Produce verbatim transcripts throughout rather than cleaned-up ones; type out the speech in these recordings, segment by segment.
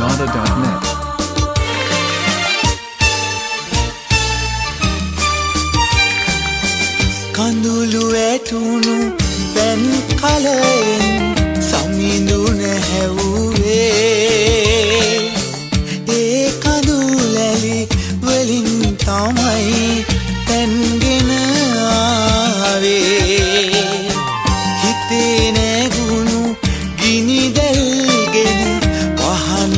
Nada dot net. කඳුළු ඇටුණු පැන් කලයෙන් සමිඳුන හැවුවේ ඒ කඳුලැලි වලින් තමයි පැන්ගෙන ආවේ හිතේ නැගුණු ගිනි දැල්ගෙන වහන්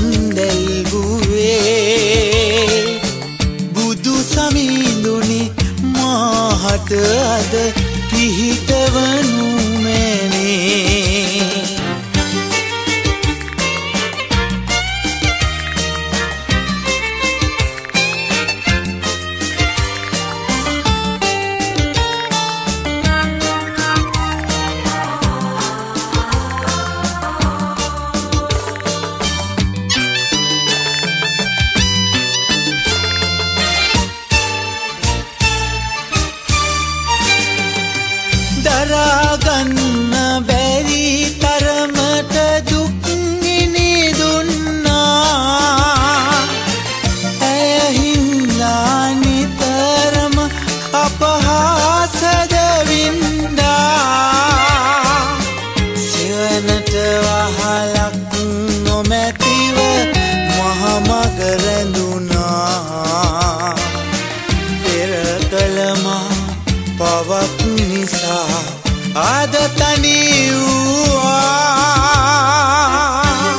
දැල්ගුවේ බුදු සමිඳුනි මාහට අද පිහිටවනු මැනේ දරාගන්න බැරි තරමට දුක් නිදුන්නා ඇය හින්දා නිතරම අපහාසද වින්දා සෙවනට වහලක් නොමැතිව මහමග රැඳුනා පෙර කළමා පවක් නිසා ආද තනි වූවා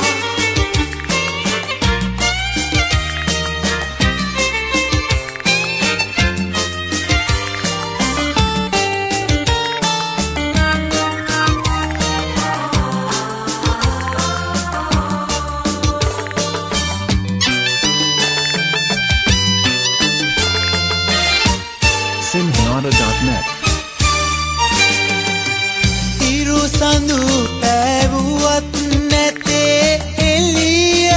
Sim Nada dot net. සඳු පැවුවත් නැතේ එළිය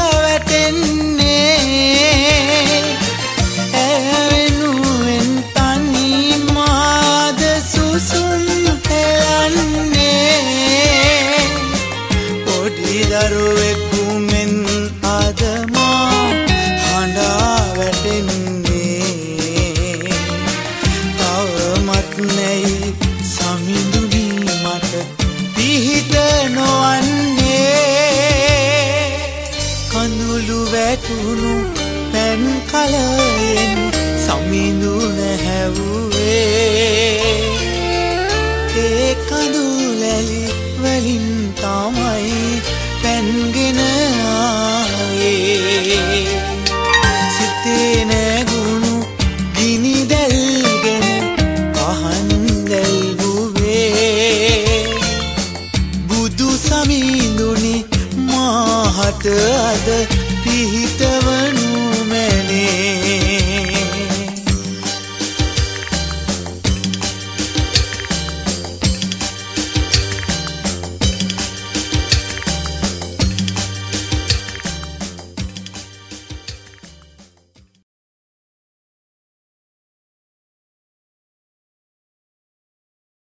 වැටෙන්නේ ඇවෙනුවෙන් තනි මාද සුසුම් හෙලන්නේ පොඩි දරුවෙකු මෙන් අද මා හඬා වැටෙන්නේ තවමත් නැයි සමිඳුනි මට පිහිට නොවන්නේ කඳුළු වැටුණු පැන් කලයෙන් සමිඳුන හැවුවේ ඒ කඳුලැලි වලින් තමයි පැන්ගෙන ආවේ සිතේ නැගුණු ගිනි දැල්ගෙන පහන් දැල්ගුවේ සමිඳුනි මාහට අද